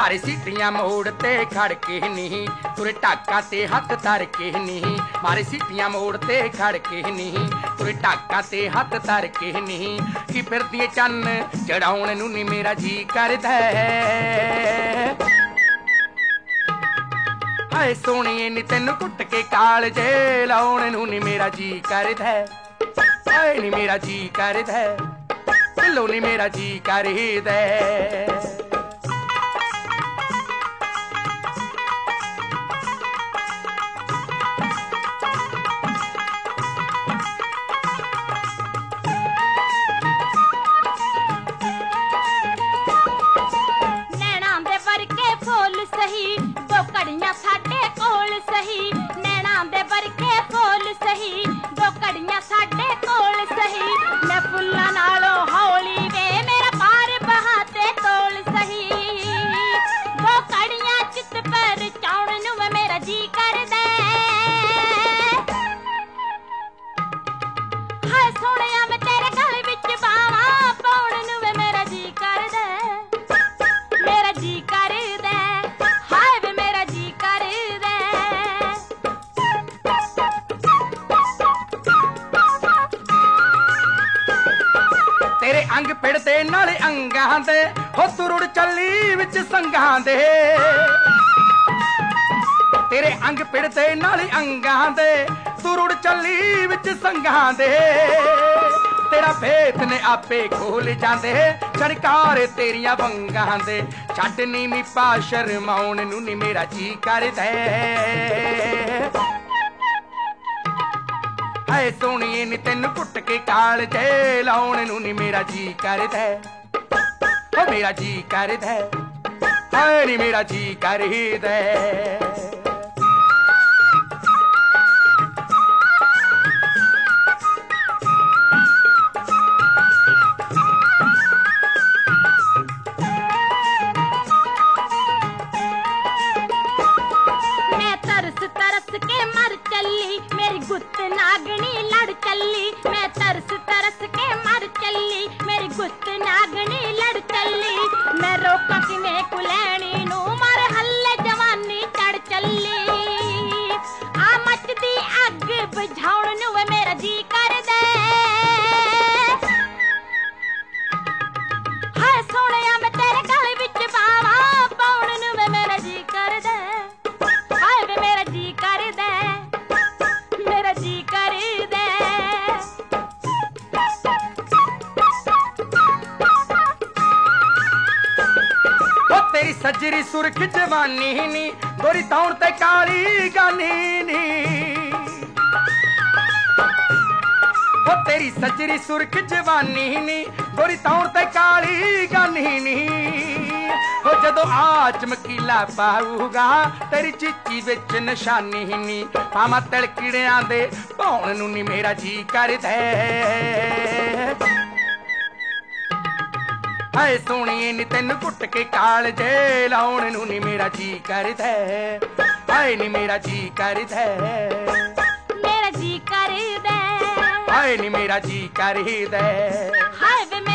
मारे सीटियां मोड़ ते खड़ के नी तुरे टाका ते हथ धर के नी मारे सीटियां मोड़ ते खड़ के नी तुरे टाका ते हथ धर के नी कि फिरदी चन्न चढ़ाउण नूं नी मेरा जी करदा हाय सोहणीए नी तैनूं कुट के कालजे लाउण नूं नी मेरा जी करदा हाय नी मेरा जी करदा लो नी मेरा जी करदा सही दो कड़ियां साडे कोल सही नैना दे वरके फूल सही दो कड़ियां साडे कोल सही मैं फुल्लां नालों हौली वे मेरा पार बहाते तोल सही दो कड़ियां चित पर चाउण नूं मेरा जी करदा हाय सोहणिया मैं तेरे गल विच बावां पाउण नूं मेरा जी करदा मेरा जी करदा तेरे अंग पिड़ते नाले अंगां दे हो तुरुड़ चली विच संगां दे तेरे अंग पिड़ते नाले अंगां दे तुरुड़ चली विच संगां दे तेरा भेत ने आपे खोल जांदे छड़कार तेरियां वंगां दे छड्ड नी नी पा शर्माउण नूं नी मेरा जी करदा हाय सोहणीए नी तैनूं कुट के कालजे लाउण नूं नी मेरा जी करदा ओ मेरा जी करदा हाय नी मेरा जी करदा मैं तरस के मर चली मेरी गुत्त नागनी लड़ चली मैं तरस के मर चली मेरी गुत्त नागनी लड़ चली मैं रोका किने कुलैणी नूं मारे हल्ले जवानी चढ़ चली आ मचदी अग बुझाउण नूं मेरा जी करदा हाय सोहणिया मैं तेरे गल विच बावां पाउण नूं मेरा जी करदा हाय वे मेरा जी करदा मेरा जी करदा ओ तेरी सजरी सुरख जवानी नी गोरी तौण ते काली गानी नी ओ तेरी सजरी सुरख जवानी नी गोरी तौण ते काली गानी नी हो जदों आ चमकीला पाऊगा तेरी चीची विच निशानी नी पावां तिलकिड़ियां दे भौण नूं नी मेरा जी करदा हाय सोहणीए नी तैनूं कुट के कालजे लाउण नूं नी मेरा जी करदा हाय नी मेरा जी करदा मेरा जी करदा हाय नी मेरा जी करदा हाय वे